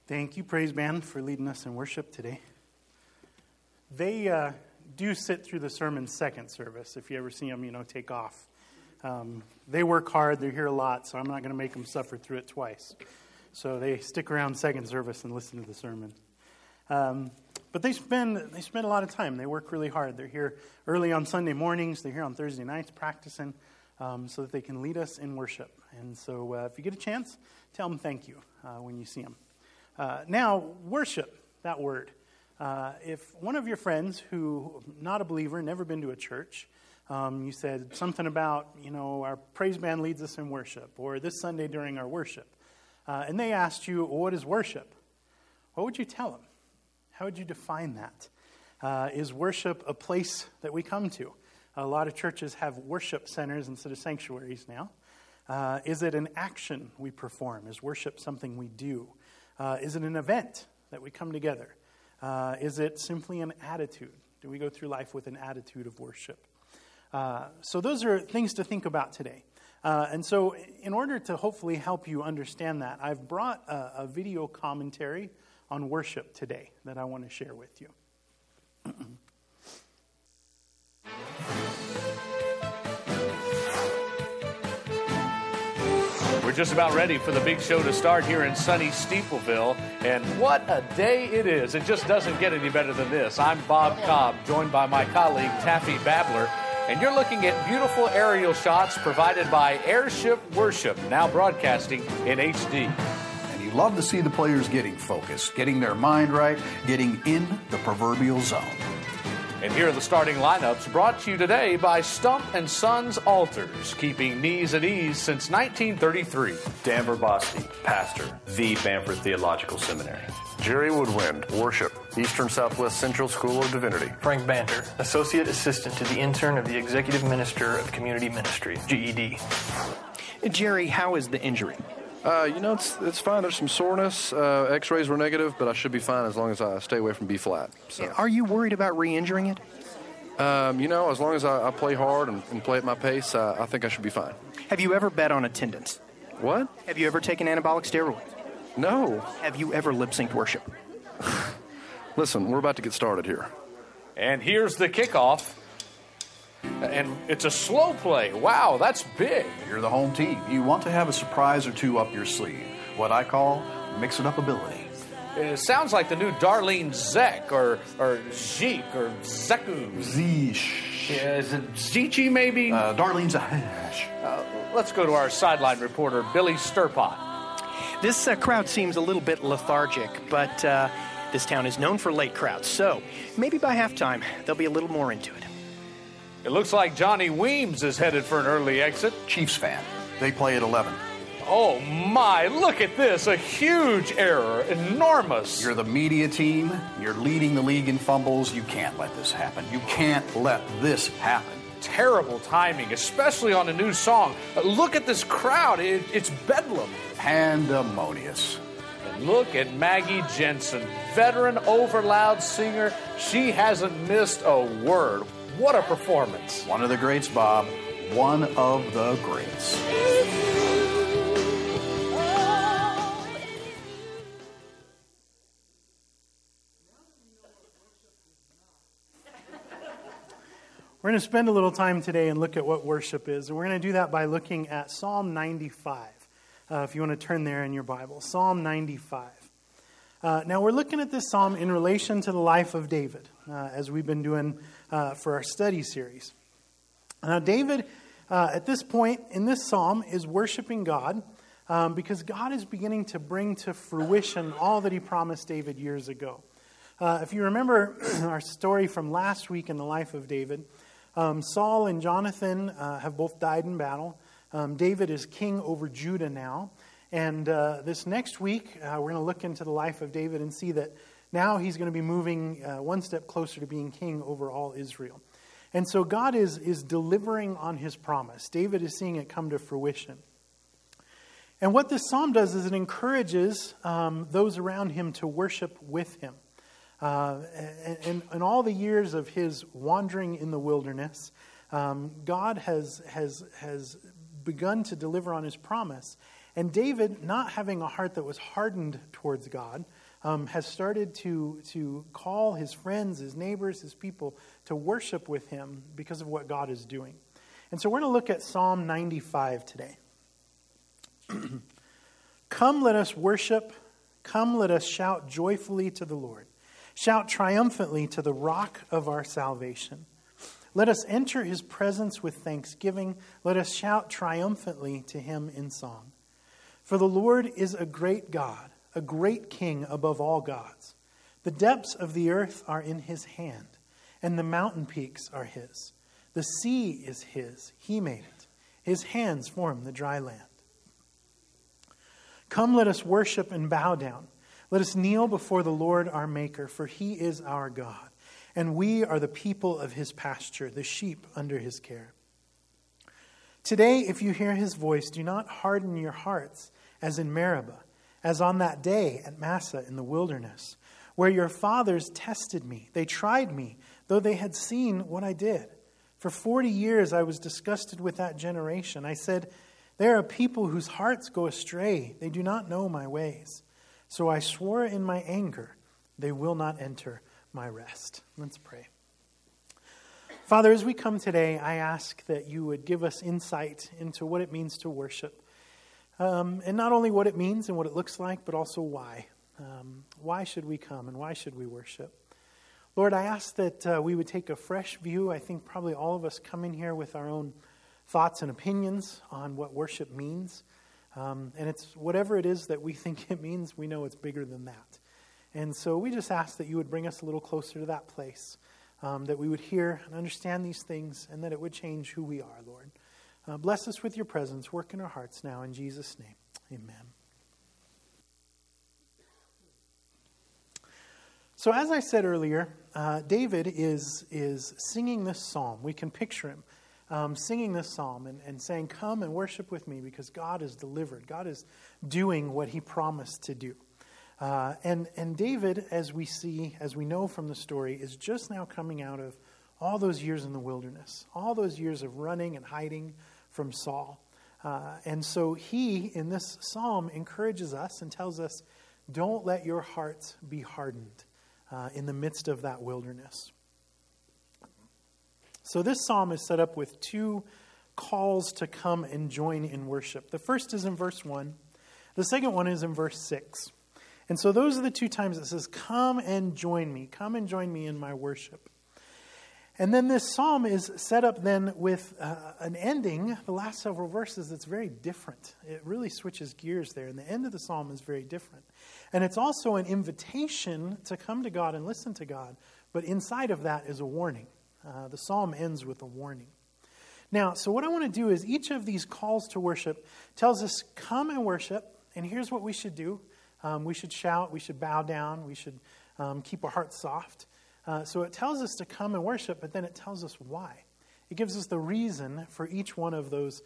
Thank you, Praise Band, for leading us in worship today. They do sit through the sermon second service. If you ever see them, take off. They work hard. They're here a lot, so I'm not going to make them suffer through it twice. So they stick around second service and listen to the sermon. But they spend a lot of time. They work really hard. They're here early on Sunday mornings. They're here on Thursday nights practicing so that they can lead us in worship. And so if you get a chance, tell them thank you when you see them. Now, worship, that word. If one of your friends who, not a believer, never been to a church, you said something about, our praise band leads us in worship, or this Sunday during our worship, and they asked you, what is worship? What would you tell them? How would you define that? Is worship a place that we come to? A lot of churches have worship centers instead of sanctuaries now. Is it an action we perform? Is worship something we do? Is it an event that we come together? Is it simply an attitude? Do we go through life with an attitude of worship? So those are things to think about today. And so in order to hopefully help you understand that, I've brought a video commentary on worship today that I want to share with you. We're just about ready for the big show to start here in sunny Steepleville, and what a day it is. It just doesn't get any better than this. I'm Bob Cobb, joined by my colleague Taffy Babler, and you're looking at beautiful aerial shots provided by Airship Worship, now broadcasting in HD. And you love to see the players getting focused, getting their mind right, getting in the proverbial zone. And here are the starting lineups, brought to you today by Stump & Sons Altars, keeping knees at ease since 1933. Dan Verboski, pastor, the Bamford Theological Seminary. Jerry Woodwind, worship, Eastern Southwest Central School of Divinity. Frank Banter, associate assistant to the intern of the Executive Minister of Community Ministry, GED. Jerry, how is the injury? It's fine. There's some soreness. X-rays were negative, but I should be fine as long as I stay away from B-flat. So. Are you worried about re-injuring it? As long as I play hard and play at my pace, I think I should be fine. Have you ever bet on attendance? What? Have you ever taken anabolic steroids? No. Have you ever lip-synced worship? Listen, we're about to get started here. And here's the kickoff. And it's a slow play. Wow, that's big. You're the home team. You want to have a surprise or two up your sleeve. What I call mix-it-up ability. It sounds like the new Darlene Zek or Zeke or Zeku. Zeesh. Is it Zichi maybe? Darlene Zahash. Let's go to our sideline reporter, Billy Sturpot. This crowd seems a little bit lethargic, but this town is known for late crowds, so maybe by halftime they'll be a little more into it. It looks like Johnny Weems is headed for an early exit. Chiefs fan. They play at 11. Oh my, look at this. A huge error. Enormous. You're the media team. You're leading the league in fumbles. You can't let this happen. You can't let this happen. Terrible timing, especially on a new song. Look at this crowd. It's bedlam. Pandemonious. And look at Maggie Jensen, veteran overloud singer. She hasn't missed a word. What a performance. One of the greats, Bob. One of the greats. We're going to spend a little time today and look at what worship is. And we're going to do that by looking at Psalm 95. If you want to turn there in your Bible. Psalm 95. Now we're looking at this psalm in relation to the life of David, as we've been doing for our study series. Now David, at this point in this psalm, is worshiping God because God is beginning to bring to fruition all that he promised David years ago. If you remember our story from last week in the life of David, Saul and Jonathan have both died in battle. David is king over Judah now. And this next week, we're going to look into the life of David and see that now he's going to be moving one step closer to being king over all Israel. And so God is delivering on his promise. David is seeing it come to fruition. And what this psalm does is it encourages those around him to worship with him. And all the years of his wandering in the wilderness, God has begun to deliver on his promise. And David, not having a heart that was hardened towards God, has started to call his friends, his neighbors, his people to worship with him because of what God is doing. And so we're going to look at Psalm 95 today. Come, let us worship. Come, let us shout joyfully to the Lord. Shout triumphantly to the rock of our salvation. Let us enter his presence with thanksgiving. Let us shout triumphantly to him in song. For the Lord is a great God, a great King above all gods. The depths of the earth are in his hand, and the mountain peaks are his. The sea is his. He made it. His hands formed the dry land. Come, let us worship and bow down. Let us kneel before the Lord our Maker, for he is our God, and we are the people of his pasture, the sheep under his care. Today, if you hear his voice, do not harden your hearts, as in Meribah, as on that day at Massah in the wilderness, where your fathers tested me. They tried me, though they had seen what I did. For 40 years I was disgusted with that generation. I said, there are people whose hearts go astray. They do not know my ways. So I swore in my anger, they will not enter my rest. Let's pray. Father, as we come today, I ask that you would give us insight into what it means to worship. And not only what it means and what it looks like, but also why. Why should we come and why should we worship? Lord, I ask that we would take a fresh view. I think probably all of us come in here with our own thoughts and opinions on what worship means. And it's whatever it is that we think it means, we know it's bigger than that. And so we just ask that you would bring us a little closer to that place, that we would hear and understand these things, and that it would change who we are, Lord. Bless us with your presence. Work in our hearts now. In Jesus' name, amen. So as I said earlier, David is singing this psalm. We can picture him singing this psalm and saying, come and worship with me because God is delivered. God is doing what he promised to do. And David, as we know from the story, is just now coming out of all those years in the wilderness, all those years of running and hiding from Saul. And so he, in this psalm, encourages us and tells us, don't let your hearts be hardened in the midst of that wilderness. So this psalm is set up with two calls to come and join in worship. The first is in verse 1. The second one is in verse 6. And so those are the two times it says, come and join me. Come and join me in my worship. And then this psalm is set up then with an ending, the last several verses, that's very different. It really switches gears there. And the end of the psalm is very different. And it's also an invitation to come to God and listen to God. But inside of that is a warning. The psalm ends with a warning. Now, so what I want to do is each of these calls to worship tells us, come and worship. And here's what we should do. We should shout. We should bow down. We should keep our hearts soft. So it tells us to come and worship, but then it tells us why. It gives us the reason for each one of those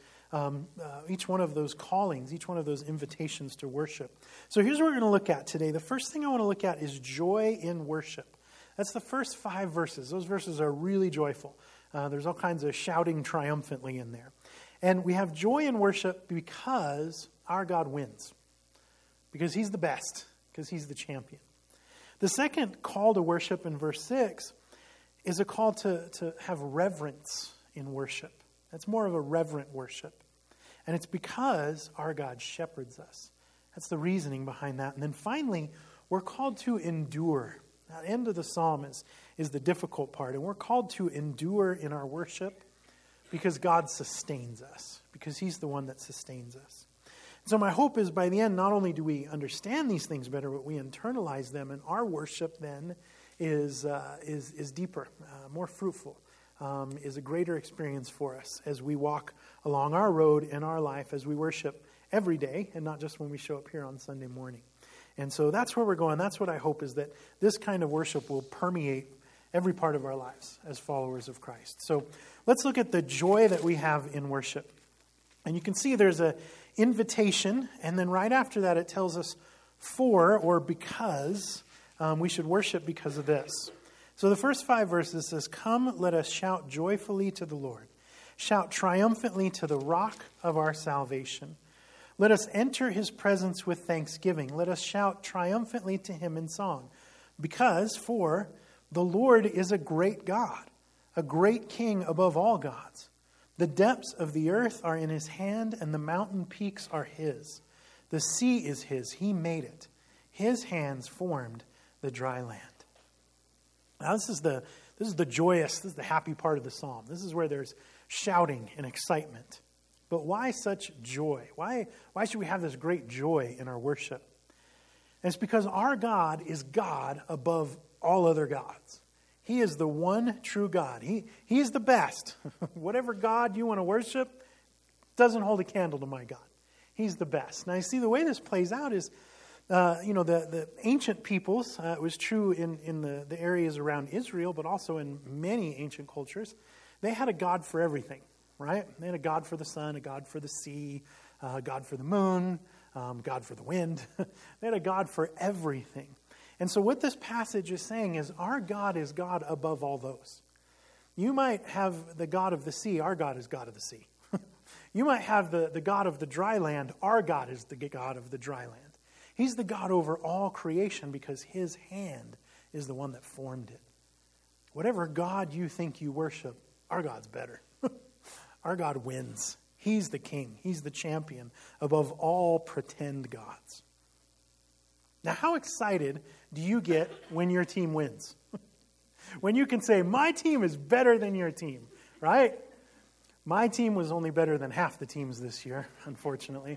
callings, each one of those invitations to worship. So here's what we're going to look at today. The first thing I want to look at is joy in worship. That's the first 5 verses. Those verses are really joyful. There's all kinds of shouting triumphantly in there. And we have joy in worship because our God wins. Because he's the best. Because he's the champion. The second call to worship in verse 6 is a call to have reverence in worship. That's more of a reverent worship. And it's because our God shepherds us. That's the reasoning behind that. And then finally, we're called to endure. Now, the end of the psalm is the difficult part. And we're called to endure in our worship because God sustains us. Because he's the one that sustains us. So my hope is by the end, not only do we understand these things better, but we internalize them, and our worship then is deeper, more fruitful, is a greater experience for us as we walk along our road in our life, as we worship every day, and not just when we show up here on Sunday morning. And so that's where we're going. That's what I hope, is that this kind of worship will permeate every part of our lives as followers of Christ. So let's look at the joy that we have in worship. And you can see there's an invitation, and then right after that it tells us for or because we should worship because of this. So the first 5 verses says, come, let us shout joyfully to the Lord. Shout triumphantly to the rock of our salvation. Let us enter his presence with thanksgiving. Let us shout triumphantly to him in song. For the Lord is a great God, a great King above all gods. The depths of the earth are in his hand, and the mountain peaks are his. The sea is his. He made it. His hands formed the dry land. Now this is the joyous, this is the happy part of the psalm. This is where there's shouting and excitement. But why such joy? Why should we have this great joy in our worship? And it's because our God is God above all other gods. He is the one true God. He's the best. Whatever God you want to worship doesn't hold a candle to my God. He's the best. Now, you see, the way this plays out is, the ancient peoples, it was true in the areas around Israel, but also in many ancient cultures, they had a God for everything. Right? They had a God for the sun, a God for the sea, a God for the moon, God for the wind. They had a God for everything. And so what this passage is saying is our God is God above all those. You might have the God of the sea. Our God is God of the sea. You might have the God of the dry land. Our God is the God of the dry land. He's the God over all creation because his hand is the one that formed it. Whatever God you think you worship, our God's better. Our God wins. He's the king. He's the champion above all pretend gods. Now, how excited do you get when your team wins? When you can say, my team is better than your team, right? My team was only better than half the teams this year, unfortunately.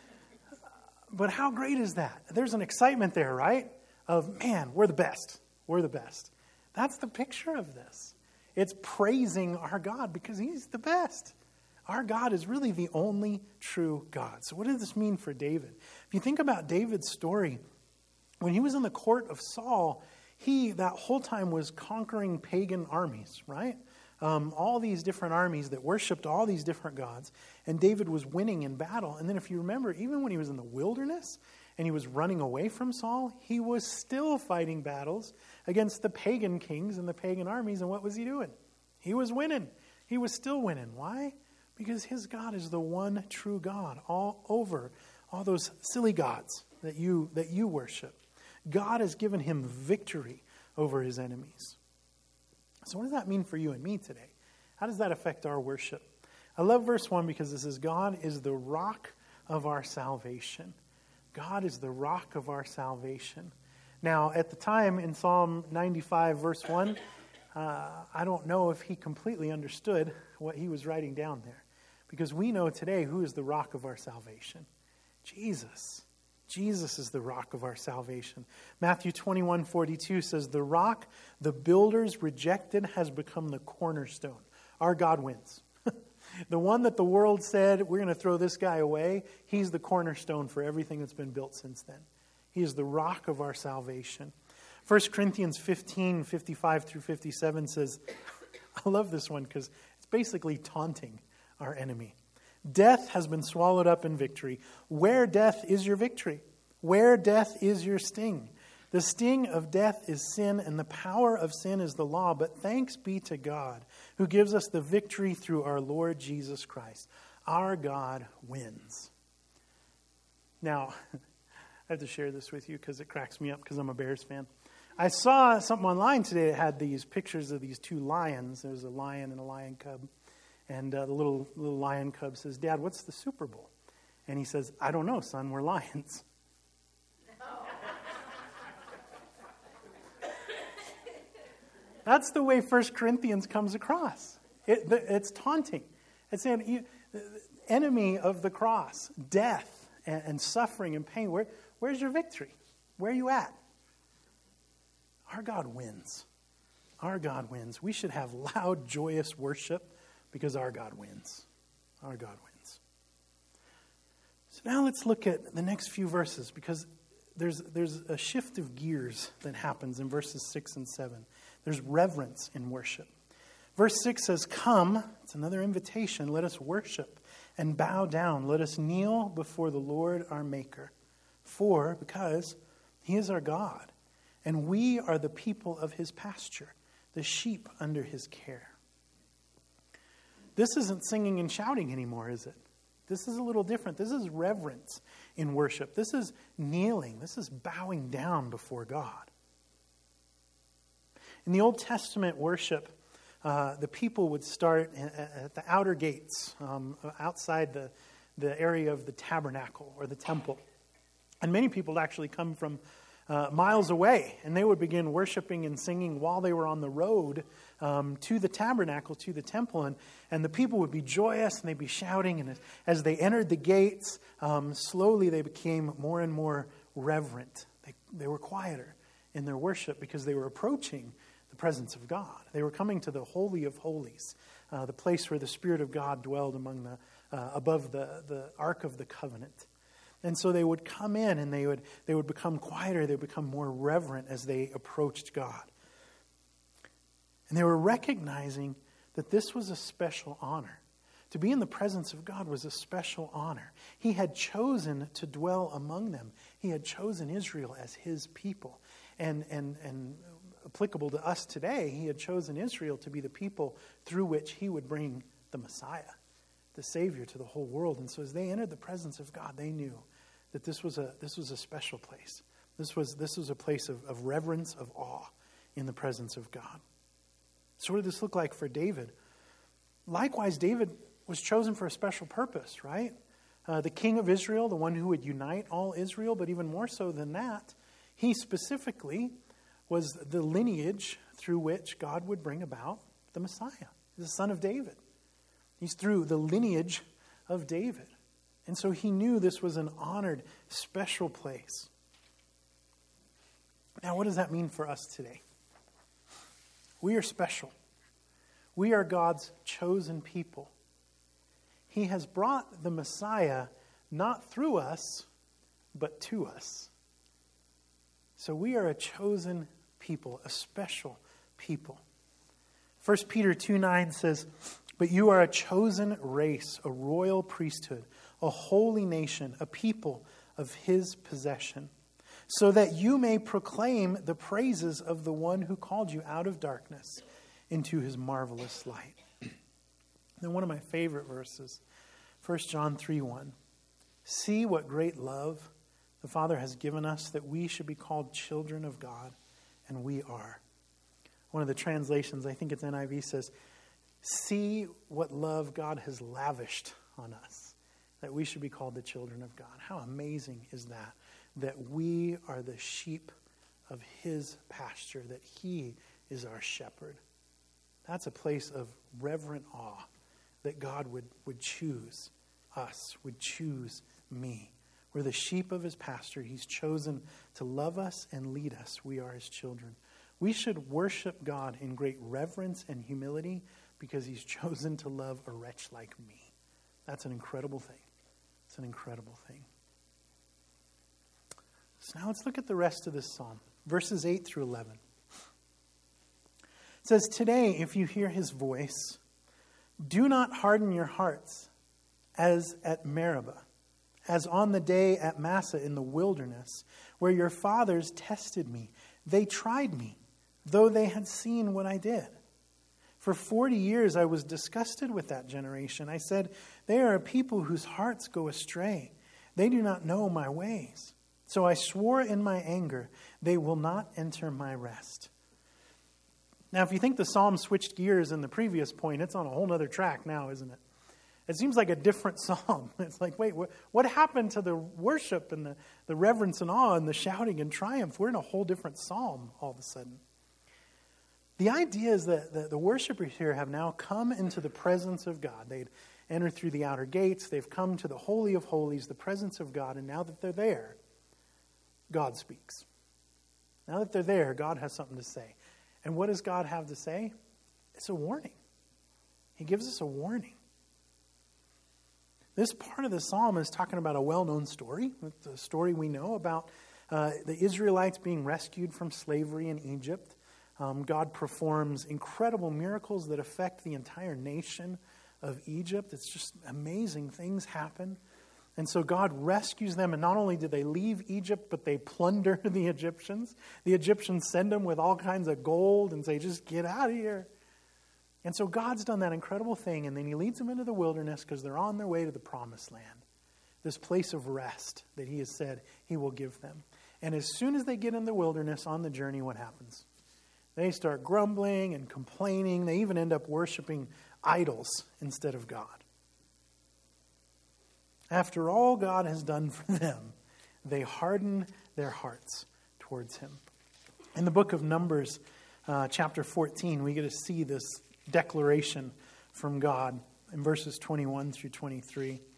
But how great is that? There's an excitement there, right? Of, man, we're the best. We're the best. That's the picture of this. It's praising our God because he's the best. Our God is really the only true God. So what does this mean for David? If you think about David's story, when he was in the court of Saul, he, that whole time, was conquering pagan armies, right? All these different armies that worshipped all these different gods. And David was winning in battle. And then if you remember, even when he was in the wilderness and he was running away from Saul, he was still fighting battles against the pagan kings and the pagan armies. And what was he doing? He was winning. He was still winning. Why? Because his God is the one true God all over all those silly gods that you worship. God has given him victory over his enemies. So what does that mean for you and me today? How does that affect our worship? I love verse 1 because it says, God is the rock of our salvation. God is the rock of our salvation. Now, at the time in Psalm 95, verse 1, I don't know if he completely understood what he was writing down there. Because we know today who is the rock of our salvation. Jesus. Jesus is the rock of our salvation. Matthew 21:42 says, the rock the builders rejected has become the cornerstone. Our God wins. The one that the world said, we're going to throw this guy away, he's the cornerstone for everything that's been built since then. He is the rock of our salvation. 1 Corinthians 15:55 through 57 says, I love this one because it's basically taunting our enemy. Death has been swallowed up in victory. Where death is your victory? Where death is your sting? The sting of death is sin, and the power of sin is the law. But thanks be to God, who gives us the victory through our Lord Jesus Christ. Our God wins. Now, I have to share this with you because it cracks me up because I'm a Bears fan. I saw something online today that had these pictures of these two lions. There was a lion and a lion cub. And the little lion cub says, Dad, what's the Super Bowl? And he says, I don't know, son, we're lions. That's the way 1 Corinthians comes across. It's taunting. It's saying, the enemy of the cross, death and suffering and pain, where's your victory? Where are you at? Our God wins. Our God wins. We should have loud, joyous worship because our God wins. Our God wins. So now let's look at the next few verses because there's a shift of gears that happens in verses 6 and 7. There's reverence in worship. Verse 6 says, come, it's another invitation, let us worship and bow down. Let us kneel before the Lord our Maker. Because he is our God, and we are the people of his pasture, the sheep under his care. This isn't singing and shouting anymore, is it? This is a little different. This is reverence in worship. This is kneeling. This is bowing down before God. In the Old Testament worship, the people would start at the outer gates, outside the area of the tabernacle or the temple. And many people would actually come from miles away, and they would begin worshiping and singing while they were on the road to the tabernacle, to the temple. And the people would be joyous, and they'd be shouting. And as they entered the gates, slowly they became more and more reverent. They were quieter in their worship because they were approaching the presence of God. They were coming to the Holy of Holies, the place where the Spirit of God dwelled above the Ark of the Covenant. And so they would come in, and they would become quieter. They would become more reverent as they approached God. And they were recognizing that this was a special honor. To be in the presence of God was a special honor. He had chosen to dwell among them. He had chosen Israel as his people. And applicable to us today, he had chosen Israel to be the people through which he would bring the Messiah, the Savior, to the whole world. And so as they entered the presence of God, they knew that this was a special place. This was a place of reverence, of awe in the presence of God. So what did this look like for David? Likewise, David was chosen for a special purpose, right? The king of Israel, the one who would unite all Israel, but even more so than that, he specifically was the lineage through which God would bring about the Messiah, the son of David. He's through the lineage of David. And so he knew this was an honored, special place. Now, what does that mean for us today? We are special. We are God's chosen people. He has brought the Messiah not through us, but to us. So we are a chosen people, a special people. 1 Peter 2:9 says, "But you are a chosen race, a royal priesthood, a holy nation, a people of his possession, so that you may proclaim the praises of the one who called you out of darkness into his marvelous light." And one of my favorite verses, 1 John 3:1. "See what great love the Father has given us, that we should be called children of God, and we are." One of the translations, I think it's NIV, says, "See what love God has lavished on us, that we should be called the children of God." How amazing is that? That we are the sheep of his pasture, that he is our shepherd. That's a place of reverent awe, that God would choose us, would choose me. We're the sheep of his pasture. He's chosen to love us and lead us. We are his children. We should worship God in great reverence and humility because he's chosen to love a wretch like me. That's an incredible thing. It's an incredible thing. So now let's look at the rest of this psalm, verses 8 through 11. It says, "Today, if you hear his voice, do not harden your hearts as at Meribah, as on the day at Massah in the wilderness, where your fathers tested me. They tried me, though they had seen what I did. For 40 years I was disgusted with that generation. I said, they are a people whose hearts go astray. They do not know my ways. So I swore in my anger, they will not enter my rest." Now, if you think the psalm switched gears in the previous point, it's on a whole other track now, isn't it? It seems like a different psalm. It's like, wait, what happened to the worship and the reverence and awe and the shouting and triumph? We're in a whole different psalm all of a sudden. The idea is that the worshipers here have now come into the presence of God. They'd entered through the outer gates. They've come to the Holy of Holies, the presence of God. And now that they're there, God speaks. Now that they're there, God has something to say. And what does God have to say? It's a warning. He gives us a warning. This part of the psalm is talking about a well-known story. It's a story we know about the Israelites being rescued from slavery in Egypt. God performs incredible miracles that affect the entire nation of Egypt. It's just amazing things happen. And so God rescues them, and not only do they leave Egypt, but they plunder the Egyptians. The Egyptians send them with all kinds of gold and say, just get out of here. And so God's done that incredible thing, and then he leads them into the wilderness because they're on their way to the promised land, this place of rest that he has said he will give them. And as soon as they get in the wilderness on the journey, what happens? They start grumbling and complaining. They even end up worshiping idols instead of God. After all God has done for them, they harden their hearts towards him. In the book of Numbers, chapter 14, we get to see this declaration from God in verses 21 through 23. It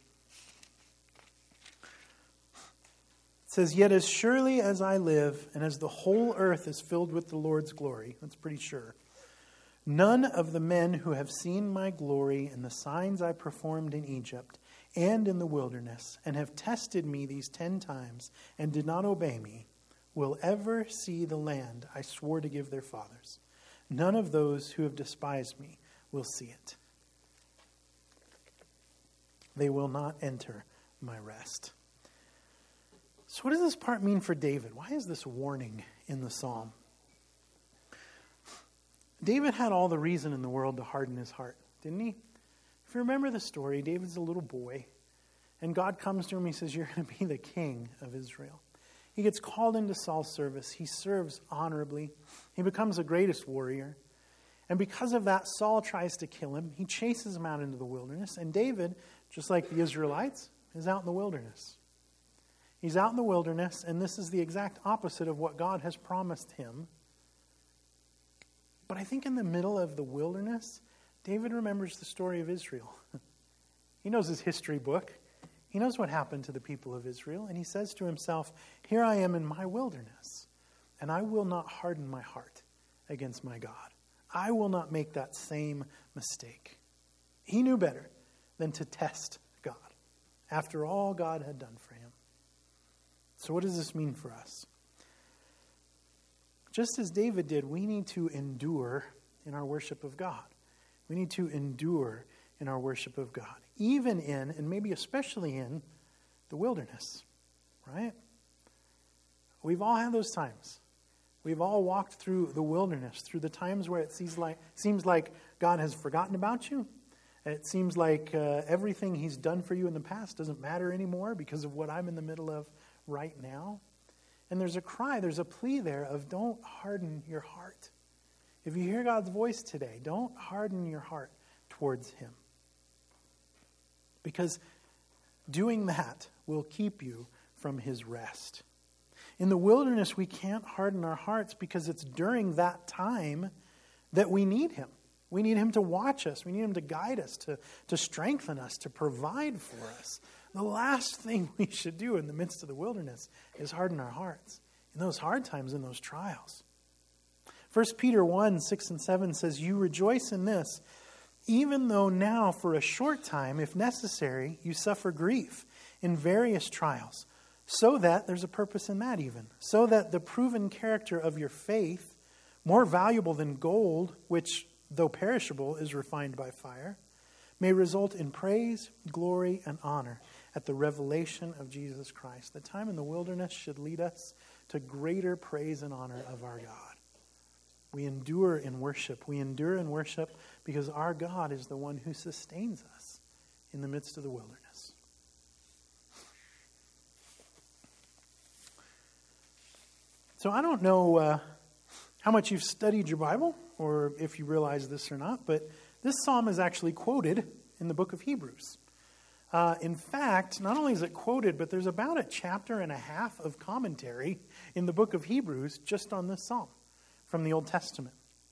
says, "Yet as surely as I live, and as the whole earth is filled with the Lord's glory," that's pretty sure, "none of the men who have seen my glory and the signs I performed in Egypt and in the wilderness, and have tested me these 10 times and did not obey me, will ever see the land I swore to give their fathers. None of those who have despised me will see it. They will not enter my rest." So what does this part mean for David? Why is this warning in the psalm? David had all the reason in the world to harden his heart, didn't he? If you remember the story, David's a little boy, and God comes to him, he says, "You're going to be the king of Israel." He gets called into Saul's service. He serves honorably. He becomes the greatest warrior. And because of that, Saul tries to kill him. He chases him out into the wilderness, and David, just like the Israelites, is out in the wilderness. He's out in the wilderness, and this is the exact opposite of what God has promised him. But I think in the middle of the wilderness, David remembers the story of Israel. He knows his history book. He knows what happened to the people of Israel, and he says to himself, "Here I am in my wilderness, and I will not harden my heart against my God. I will not make that same mistake." He knew better than to test God after all God had done for him. So what does this mean for us? Just as David did, we need to endure in our worship of God. We need to endure in our worship of God, even in, and maybe especially in, the wilderness, right? We've all had those times. We've all walked through the wilderness, through the times where it seems like God has forgotten about you. It seems like everything he's done for you in the past doesn't matter anymore because of what I'm in the middle of right now. And there's a cry, there's a plea there of don't harden your heart. If you hear God's voice today, don't harden your heart towards him. Because doing that will keep you from his rest. In the wilderness, we can't harden our hearts because it's during that time that we need him. We need him to watch us. We need him to guide us, to strengthen us, to provide for us. The last thing we should do in the midst of the wilderness is harden our hearts in those hard times, in those trials. 1 Peter 1, 6 and 7 says, "You rejoice in this, even though now for a short time, if necessary, you suffer grief in various trials, so that," there's a purpose in that even, "so that the proven character of your faith, more valuable than gold, which, though perishable, is refined by fire, may result in praise, glory, and honor at the revelation of Jesus Christ." The time in the wilderness should lead us to greater praise and honor of our God. We endure in worship. We endure in worship because our God is the one who sustains us in the midst of the wilderness. So I don't know how much you've studied your Bible or if you realize this or not, but this psalm is actually quoted in the book of Hebrews. In fact, not only is it quoted, but there's about a chapter and a half of commentary in the book of Hebrews just on this psalm from the Old Testament.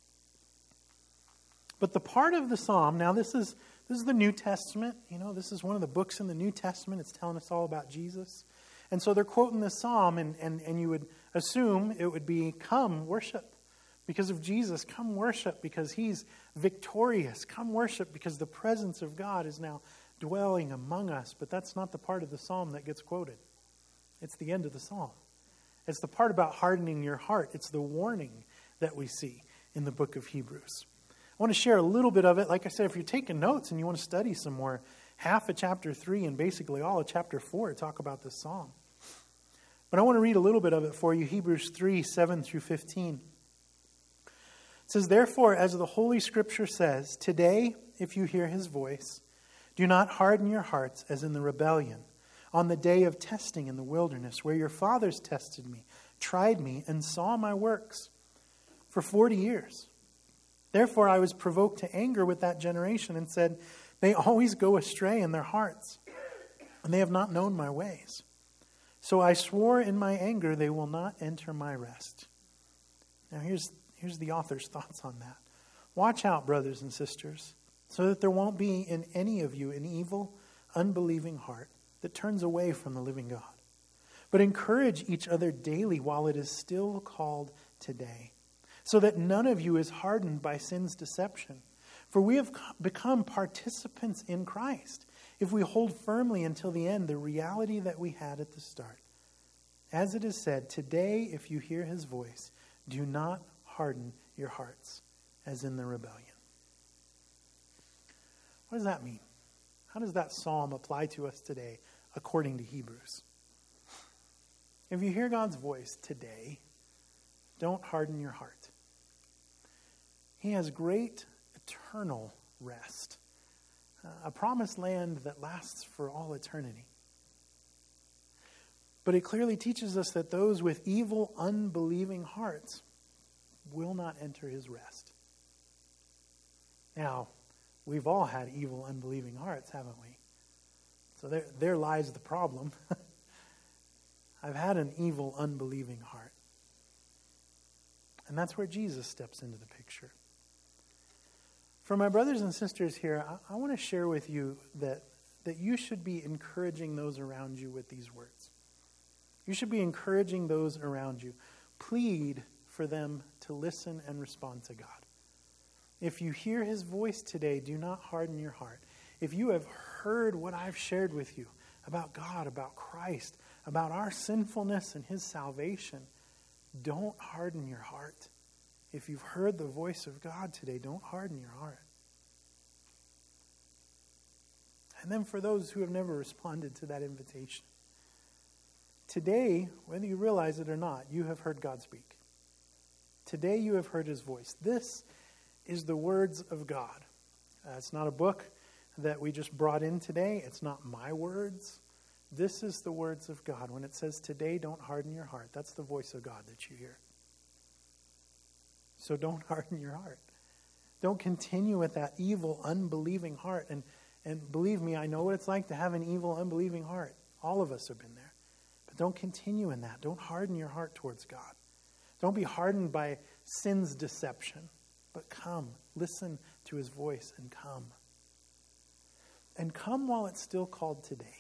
But the part of the psalm, now this is the New Testament. You know, this is one of the books in the New Testament. It's telling us all about Jesus. And so they're quoting this psalm, and you would assume it would be, come worship because of Jesus. Come worship because he's victorious. Come worship because the presence of God is now dwelling among us. But that's not the part of the psalm that gets quoted. It's the end of the psalm. It's the part about hardening your heart. It's the warning that we see in the book of Hebrews. I want to share a little bit of it. Like I said, if you're taking notes and you want to study some more, half of chapter 3 and basically all of chapter 4 talk about this psalm. But I want to read a little bit of it for you. Hebrews 3, 7 through 15. It says, therefore, as the Holy Scripture says, today, if you hear his voice, do not harden your hearts as in the rebellion, on the day of testing in the wilderness, where your fathers tested me, tried me, and saw my works for 40 years. Therefore I was provoked to anger with that generation and said, they always go astray in their hearts, and they have not known my ways. So I swore in my anger they will not enter my rest. Now here's the author's thoughts on that. Watch out, brothers and sisters, so that there won't be in any of you an evil, unbelieving heart that turns away from the living God. But encourage each other daily while it is still called today, so that none of you is hardened by sin's deception. For we have become participants in Christ, if we hold firmly until the end the reality that we had at the start. As it is said, today if you hear his voice, do not harden your hearts, as in the rebellion. What does that mean? How does that psalm apply to us today, according to Hebrews? If you hear God's voice today, don't harden your heart. He has great eternal rest, a promised land that lasts for all eternity. But it clearly teaches us that those with evil, unbelieving hearts will not enter his rest. Now, we've all had evil, unbelieving hearts, haven't we? So there lies the problem. I've had an evil, unbelieving heart. And that's where Jesus steps into the picture. For my brothers and sisters here, I want to share with you that you should be encouraging those around you with these words. You should be encouraging those around you. Plead for them to listen and respond to God. If you hear his voice today, do not harden your heart. If you have heard what I've shared with you about God, about Christ, about our sinfulness and his salvation, don't harden your heart. If you've heard the voice of God today, don't harden your heart. And then for those who have never responded to that invitation, today, whether you realize it or not, you have heard God speak. Today you have heard his voice. This is the words of God. It's not a book that we just brought in today. It's not my words. This is the words of God. When it says today, don't harden your heart, that's the voice of God that you hear. So don't harden your heart. Don't continue with that evil, unbelieving heart. And believe me, I know what it's like to have an evil, unbelieving heart. All of us have been there. But don't continue in that. Don't harden your heart towards God. Don't be hardened by sin's deception. But come, listen to his voice and come. And come while it's still called today.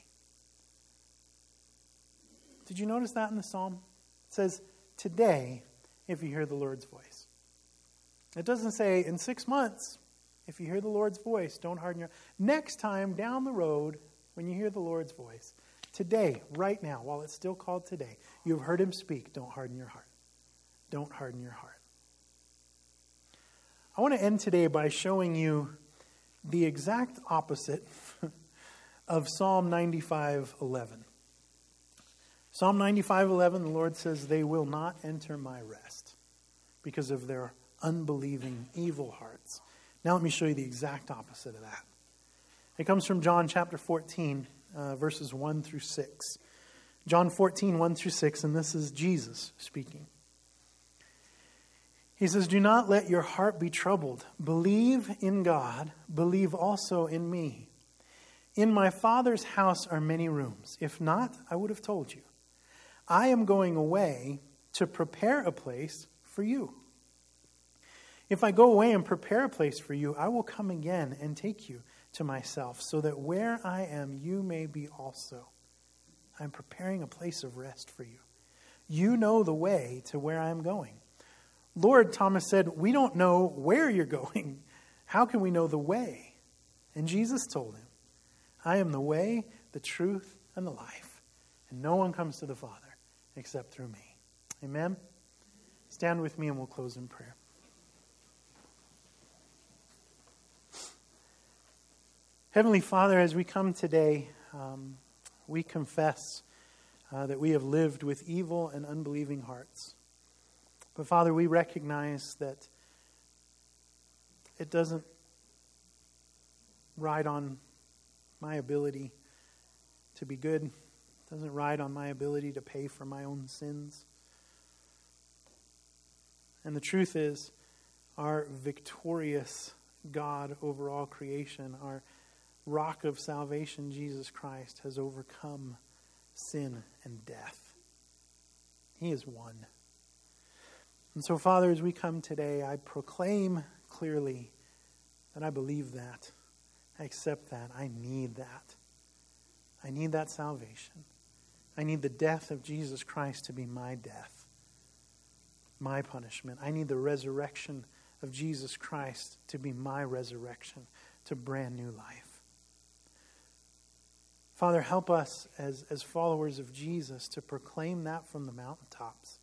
Did you notice that in the psalm? It says, today, if you hear the Lord's voice. It doesn't say, in 6 months, if you hear the Lord's voice, don't harden your... Next time, down the road, when you hear the Lord's voice, today, right now, while it's still called today, you've heard him speak, don't harden your heart. Don't harden your heart. I want to end today by showing you the exact opposite of Psalm 95:11. Psalm 95:11, the Lord says, they will not enter my rest because of their unbelieving, evil hearts. Now let me show you the exact opposite of that. It comes from John chapter 14, verses 1 through 6. John 14, 1 through 6, and this is Jesus speaking. He says, do not let your heart be troubled. Believe in God. Believe also in me. In my Father's house are many rooms. If not, I would have told you. I am going away to prepare a place for you. If I go away and prepare a place for you, I will come again and take you to myself, so that where I am, you may be also. I am preparing a place of rest for you. You know the way to where I am going. Lord, Thomas said, we don't know where you're going. How can we know the way? And Jesus told him, I am the way, the truth, and the life. And no one comes to the Father except through me. Amen? Stand with me and we'll close in prayer. Heavenly Father, as we come today, we confess that we have lived with evil and unbelieving hearts. But Father, we recognize that it doesn't ride on my ability to be good. It doesn't ride on my ability to pay for my own sins. And the truth is, our victorious God over all creation, our rock of salvation, Jesus Christ, has overcome sin and death. He is won. And so, Father, as we come today, I proclaim clearly that I believe that. I accept that. I need that. I need that salvation. I need the death of Jesus Christ to be my death, my punishment. I need the resurrection of Jesus Christ to be my resurrection to brand new life. Father, help us as followers of Jesus to proclaim that from the mountaintops.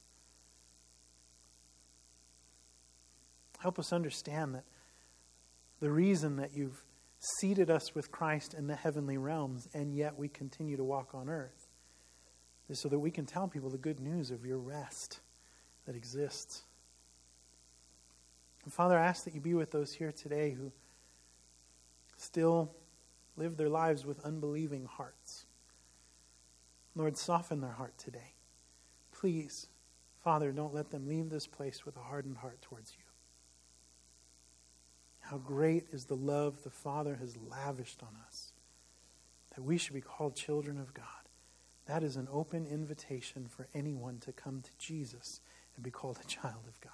Help us understand that the reason that you've seated us with Christ in the heavenly realms and yet we continue to walk on earth is so that we can tell people the good news of your rest that exists. And Father, I ask that you be with those here today who still live their lives with unbelieving hearts. Lord, soften their heart today. Please, Father, don't let them leave this place with a hardened heart towards you. How great is the love the Father has lavished on us, that we should be called children of God. That is an open invitation for anyone to come to Jesus and be called a child of God.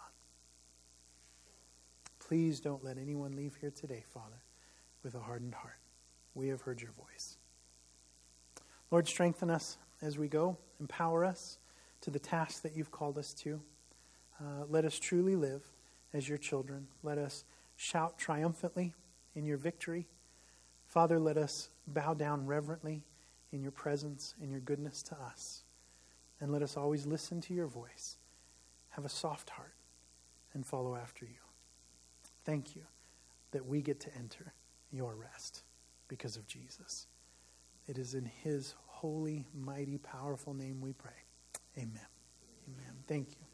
Please don't let anyone leave here today, Father, with a hardened heart. We have heard your voice. Lord, strengthen us as we go. Empower us to the task that you've called us to. Let us truly live as your children. Let us shout triumphantly in your victory. Father, let us bow down reverently in your presence and your goodness to us. And let us always listen to your voice, have a soft heart, and follow after you. Thank you that we get to enter your rest because of Jesus. It is in his holy, mighty, powerful name we pray. Amen. Amen. Thank you.